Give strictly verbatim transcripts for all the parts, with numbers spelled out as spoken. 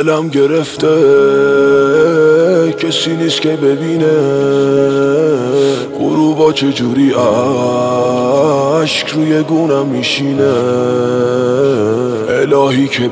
دلم گرفته کسی نیست که ببینه غروبا چجوری عشق روی گونم میشینه. الهی که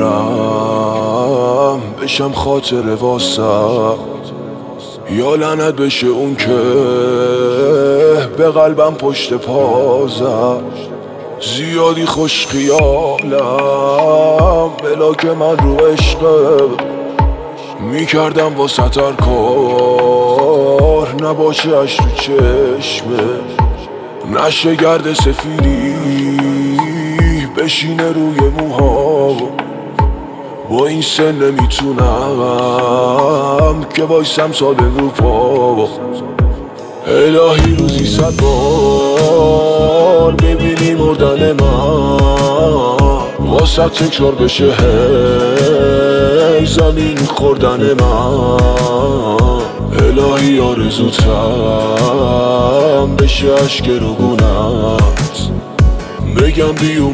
بمیرم بشم خاطر واسه، یا لعنت بشه اون که به قلبم پشت پازم. زیادی خوش خیالم بلا که من رو عشقه میکردم واسه هر کار نباشه اش تو چشمه. نشه گرد سفیدی بشینه روی موها، با این سن نمیتونم که وایسم سال رو پا. الهی روزی صد بار ببینی مردن من واسه تکرار بشه هی زمین خوردن من. الهی آرزوتم بشه عشق روگونت، بگم بیو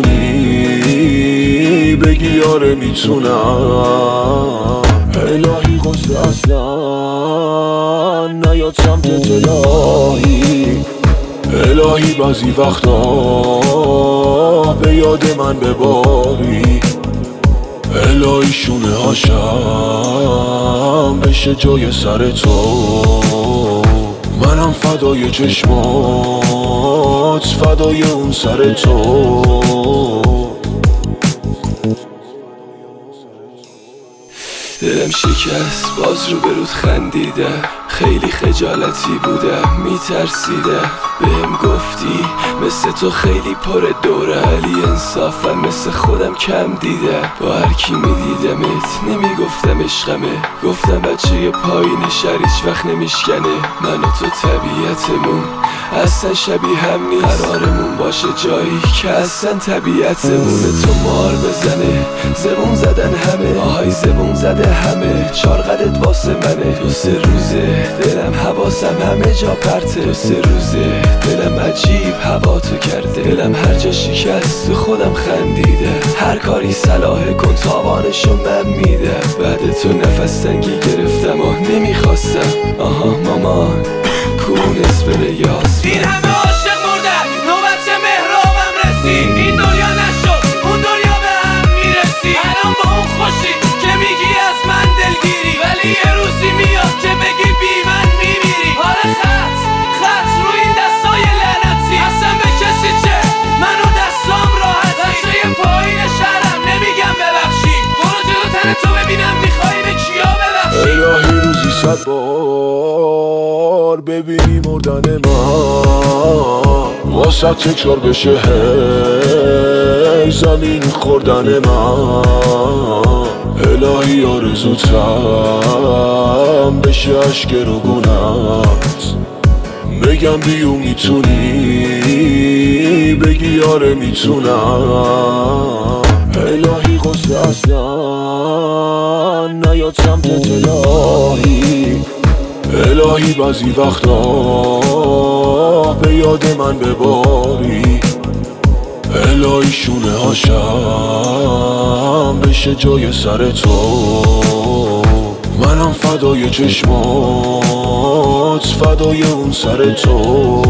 میتونی بگی آره میتونم. الهی قصه اصلا نیاد سمتت الهی. الهی بعضی وقتا به یاد من بباری. الهی شونه هاشم بشه جای سر تو، منم فدای چشمات فدای اون سر تو. دلم شکست باز رو برود خندیده، خیلی خجالتی بودم میترسیده. بهم گفتی مثل تو خیلی پر دوره، علی انصافم مثل خودم کم دیده. با هر کی میدیدمت نمیگفتم عشقمه، گفتم بچه پایین شهر هیچ وقت نمیشکنه. من و تو طبیعتمون اصلا شبیه هم نیست، قرارمون باشه جایی که اصلا طبیعتمونه. تو مار بزنه زبون زدن همه، آهای زبون زده همه، چارقدت واسه منه. دو سه روزه دلم حواسم همه جا پرته، دو سه روزه دلم عجیب هوا تو کرده. دلم هر جا شکست تو خودم خندیده، هر کاری صلاحه کن تاوانشو من میده. بعد تو نفس تنگی گرفتم و نمیخواستم، آها مامان کونس به یاس. این همه عاشق مردن نوبت مهرابم رسید، این دنیا نشد اون دنیا به هم میرسی. الان با اون خوشی که میگی از من دلگیری، ولی یه روزی میاد که بگی بی من میمیری. آره خط خط رو این دستای لعنتی، اصلا به کسی چه منو دستام راحتی. بچه پایین شهرم نمیگم ببخشی، برو جلو تن تو ببینم میخوایی به کیا ببخشی. الهی روزی صد بار ببینی مردن من واسه تکرار بشه هی زمین خوردن من. الهی آرزوتم بشه عشق روگونت، بگم بیو میتونی بگی آره میتونم. الهی قصه اصلا نیاد سمتت الهی. الهی بعضی وقتا به یاد من بباری. الهی شونه هاشم بشه جای سر تو، منم فدای چشمات فدای اون سر تو.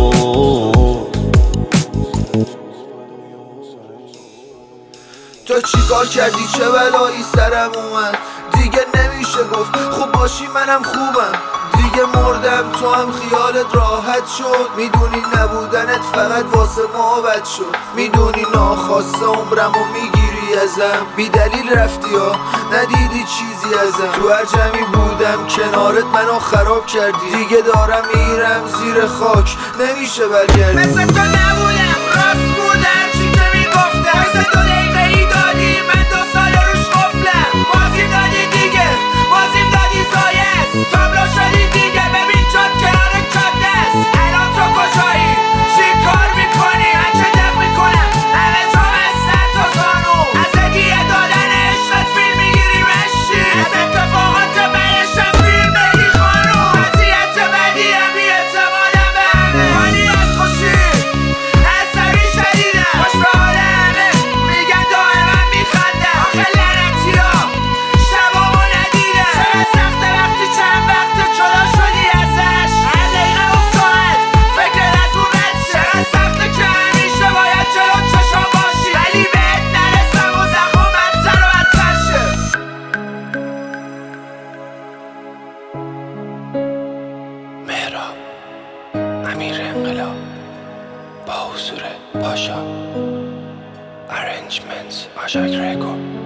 تو چی کار کردی چه بلایی سرم اومد، دیگه نمیشه گفت خوب باشی منم خوبم. دیگه مردم تو هم خیالت راحت شد، میدونی نبودنت فقط واسه ما بد شد. میدونی ناخواسته عمرمو میگیری ازم، بی دلیل رفتی ها ندیدی چیزی ازم. تو هر جمعی بودم کنارت منو خراب کردی، دیگه دارم میرم زیر خاک نمیشه برگردی. مثل تو نبودم راست بود هرچی که میگفتم، مثل دو دقیقه ای دادی من دو سال روش قفلم. بازیم دادی دیگه بازیم دادی زایست، تابلو شدی دیگه ببین جاد کنار کاد دست. الان تو کجایی چی کار میکنی هرچه دق میکنم همه جا بستر تا زانو. از هدیه دادن عشقت فیلم میگیری مشتی، از اتفاقات بهشم فیلم بگی خانو. وضعیت بدیم بی اعتمادم به همه، خالی از خوشی حضور پاشا. Arrangements آشاک ریکو.